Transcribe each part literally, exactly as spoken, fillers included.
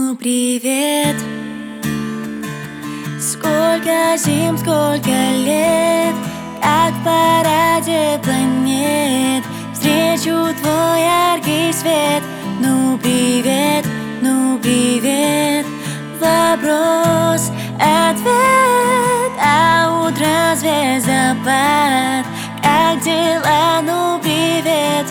Ну привет. Сколько зим, сколько лет, как в параде планет встречу твой яркий свет. Ну привет, ну привет. Вопрос, ответ, а утро звездопад. Как дела? Ну привет.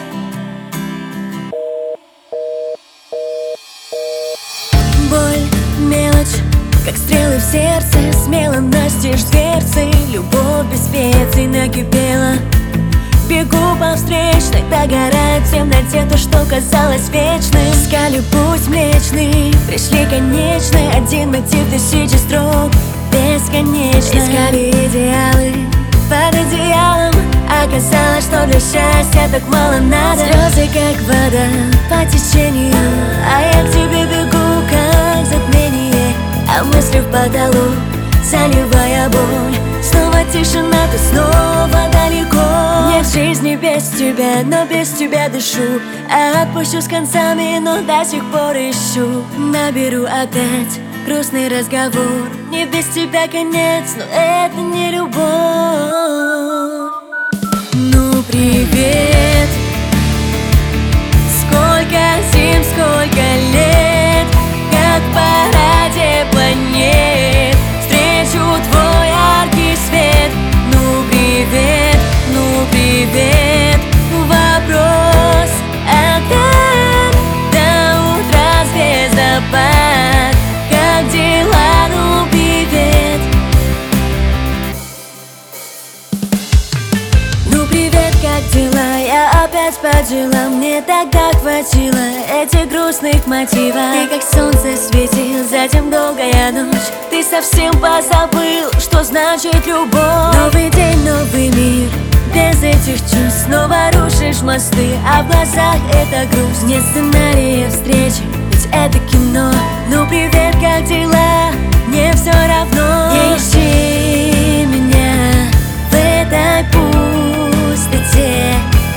Боль, мелочь, как стрелы в сердце, смело настежь дверцы. Любовь без специй накипела. Бегу по встречной, догорает в темноте то, что казалось вечным. Скалю путь млечный, пришли конечный. Один мотив, тысячи строк, бесконечно. Искали идеалы под одеялом. Оказалось, что для счастья так мало надо. Слезы как вода по течению, а я к тебе бегу как затмение. А мысли в потолок, заливая боль. Снова тишина, ты снова далеко. Нет жизни без тебя, но без тебя дышу. А отпущу с концами, но до сих пор ищу. Наберу опять грустный разговор. Не без тебя конец, но это не любовь. Ну привет. Сколько зим, сколько лет, как в параде планет встречу твой яркий свет. Ну привет, ну привет. Вопрос, ответ, до утра звездопад. Как дела? Ну привет. Ну привет, как дела? Я опять по делам. Мне тогда хватило этих грустных мотивов. Ты как солнце светил, затем долгая ночь. Ты совсем позабыл, что значит любовь. Новый день, новый мир, без этих чувств. Снова рушишь мосты, а в глазах это грусть. Нет сценария встречи, ведь это кино. Ну привет, как дела? Мне все равно. Не ищи меня в этой пустоте.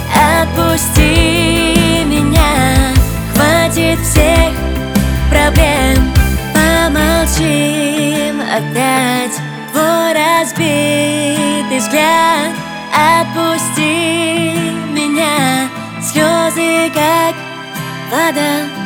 Отпусти меня, хватит всех проблем. Помолчим опять, твой разбитый взгляд. Отпусти меня, слезы как вода.